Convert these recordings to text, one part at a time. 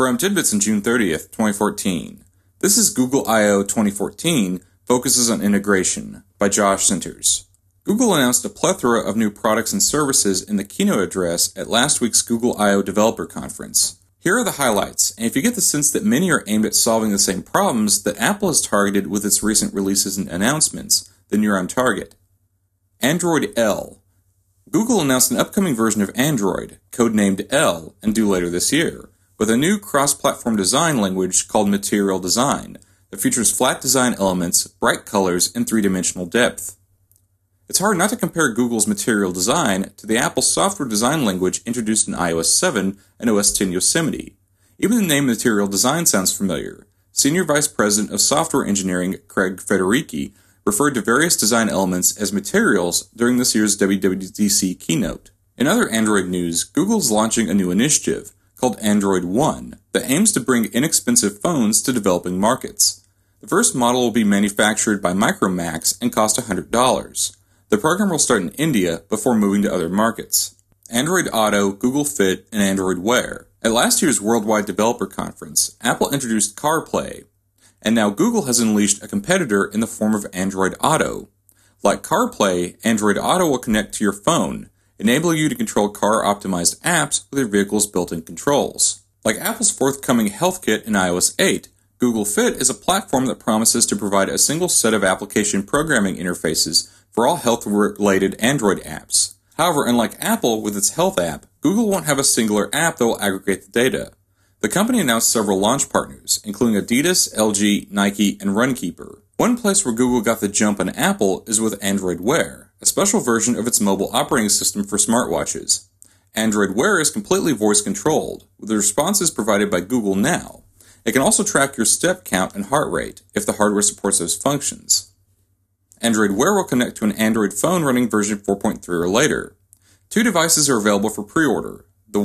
From Tidbits on June 30th, 2014. This is Google I/O 2014, Focuses on Integration, by Josh Sinters. Google announced a plethora of new products and services in the keynote address at last week's Google I/O Developer Conference. Here are the highlights, and if you get the sense that many are aimed at solving the same problems that Apple has targeted with its recent releases and announcements, then you're on target. Android L. Google announced an upcoming version of Android, codenamed L, and due later this year, with a new cross-platform design language called Material Design that features flat design elements, bright colors, and three-dimensional depth. It's hard not to compare Google's Material Design to the Apple software design language introduced in iOS 7 and OS X Yosemite. Even the name Material Design sounds familiar. Senior Vice President of Software Engineering Craig Federighi referred to various design elements as materials during this year's WWDC keynote. In other Android news, Google's launching a new initiative called Android One that aims to bring inexpensive phones to developing markets. The first model will be manufactured by Micromax and cost $100. The program will start in India before moving to other markets. Android Auto, Google Fit, and Android Wear. At last year's Worldwide Developer Conference, Apple introduced CarPlay, and now Google has unleashed a competitor in the form of Android Auto. Like CarPlay, Android Auto will connect to your phone, enabling you to control car-optimized apps with your vehicle's built-in controls. Like Apple's forthcoming HealthKit in iOS 8, Google Fit is a platform that promises to provide a single set of application programming interfaces for all health-related Android apps. However, unlike Apple with its Health app, Google won't have a singular app that will aggregate the data. The company announced several launch partners, including Adidas, LG, Nike, and Runkeeper. One place where Google got the jump on Apple is with Android Wear, a special version of its mobile operating system for smartwatches. Android Wear is completely voice-controlled, with the responses provided by Google Now. It can also track your step count and heart rate, if the hardware supports those functions. Android Wear will connect to an Android phone running version 4.3 or later. Two devices are available for pre-order, the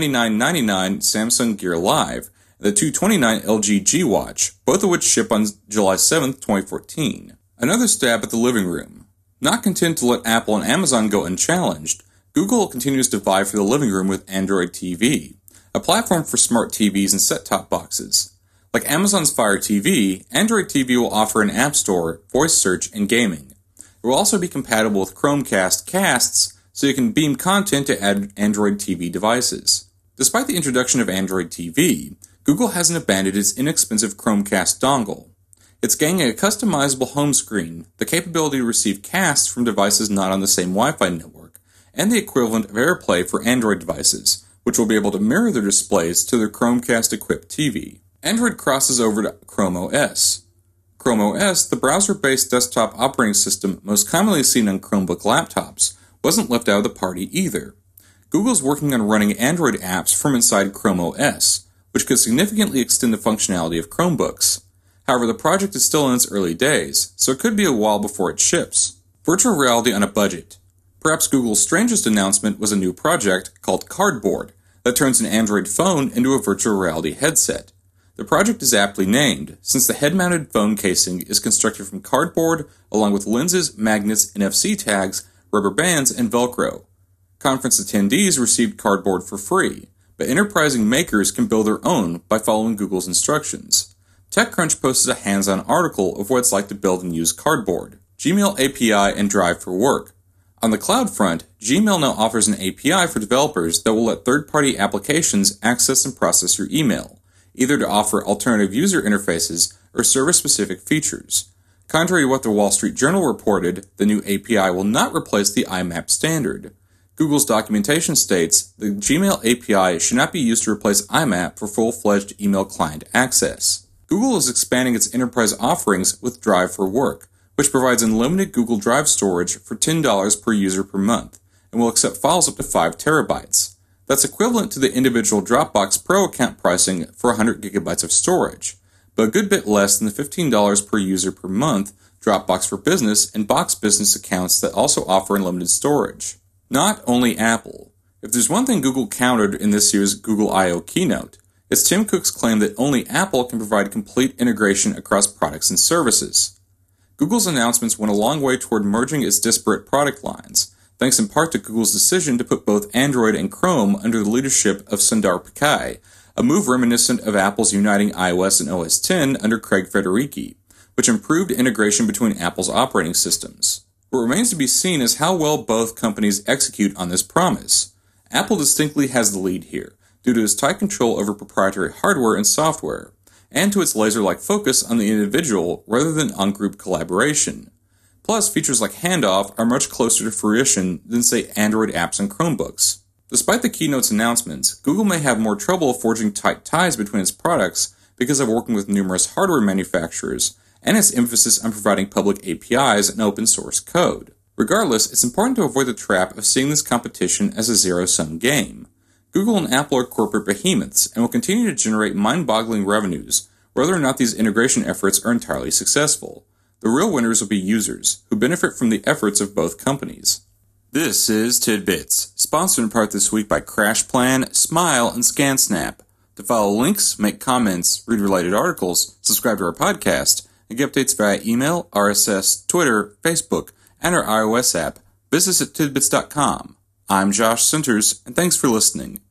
$199.99 Samsung Gear Live and the $229 LG G Watch, both of which ship on July 7, 2014. Another stab at the living room. Not content to let Apple and Amazon go unchallenged, Google continues to vie for the living room with Android TV, a platform for smart TVs and set-top boxes. Like Amazon's Fire TV, Android TV will offer an app store, voice search, and gaming. It will also be compatible with Chromecast casts, so you can beam content to Android TV devices. Despite the introduction of Android TV, Google hasn't abandoned its inexpensive Chromecast dongle. It's gaining a customizable home screen, the capability to receive casts from devices not on the same Wi-Fi network, and the equivalent of AirPlay for Android devices, which will be able to mirror their displays to their Chromecast-equipped TV. Android crosses over to Chrome OS. Chrome OS, the browser-based desktop operating system most commonly seen on Chromebook laptops, wasn't left out of the party either. Google's working on running Android apps from inside Chrome OS, which could significantly extend the functionality of Chromebooks. However, the project is still in its early days, so it could be a while before it ships. Virtual reality on a budget. Perhaps Google's strangest announcement was a new project called Cardboard that turns an Android phone into a virtual reality headset. The project is aptly named, since the head-mounted phone casing is constructed from cardboard along with lenses, magnets, NFC tags, rubber bands, and Velcro. Conference attendees received Cardboard for free, but enterprising makers can build their own by following Google's instructions. TechCrunch posted a hands-on article of what it's like to build and use Cardboard, Gmail API, and Drive for Work. On the cloud front, Gmail now offers an API for developers that will let third-party applications access and process your email, either to offer alternative user interfaces or service-specific features. Contrary to what the Wall Street Journal reported, the new API will not replace the IMAP standard. Google's documentation states the Gmail API should not be used to replace IMAP for full-fledged email client access. Google is expanding its enterprise offerings with Drive for Work, which provides unlimited Google Drive storage for $10 per user per month, and will accept files up to 5 terabytes. That's equivalent to the individual Dropbox Pro account pricing for 100 gigabytes of storage, but a good bit less than the $15 per user per month Dropbox for Business and Box Business accounts that also offer unlimited storage. Not only Apple. If there's one thing Google countered in this year's Google I/O keynote, it's Tim Cook's claim that only Apple can provide complete integration across products and services. Google's announcements went a long way toward merging its disparate product lines, thanks in part to Google's decision to put both Android and Chrome under the leadership of Sundar Pichai, a move reminiscent of Apple's uniting iOS and OS X under Craig Federighi, which improved integration between Apple's operating systems. What remains to be seen is how well both companies execute on this promise. Apple distinctly has the lead here, due to its tight control over proprietary hardware and software, and to its laser-like focus on the individual rather than on group collaboration. Plus, features like Handoff are much closer to fruition than, say, Android apps and Chromebooks. Despite the keynote's announcements, Google may have more trouble forging tight ties between its products because of working with numerous hardware manufacturers and its emphasis on providing public APIs and open source code. Regardless, it's important to avoid the trap of seeing this competition as a zero-sum game. Google and Apple are corporate behemoths and will continue to generate mind-boggling revenues, whether or not these integration efforts are entirely successful. The real winners will be users, who benefit from the efforts of both companies. This is Tidbits, sponsored in part this week by CrashPlan, Smile, and ScanSnap. To follow links, make comments, read related articles, subscribe to our podcast, and get updates via email, RSS, Twitter, Facebook, and our iOS app, visit us at tidbits.com. I'm Josh Centers, and thanks for listening.